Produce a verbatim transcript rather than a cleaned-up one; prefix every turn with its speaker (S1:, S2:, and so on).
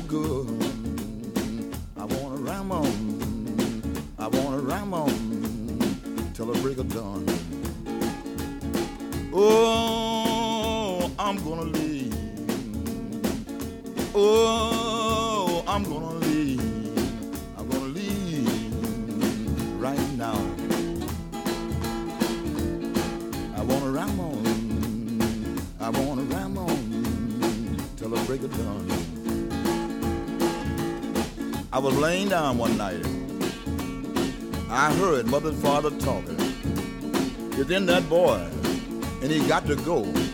S1: good. I wanna ram on, I wanna ram on till the break of dawn. Oh, I'm gonna leave. Oh, I'm gonna leave. I'm gonna leave right now. I wanna ram on, I wanna ram on till the break of dawn. I was laying down one night. I heard mother and father talking. It's in that boy, and he got to go.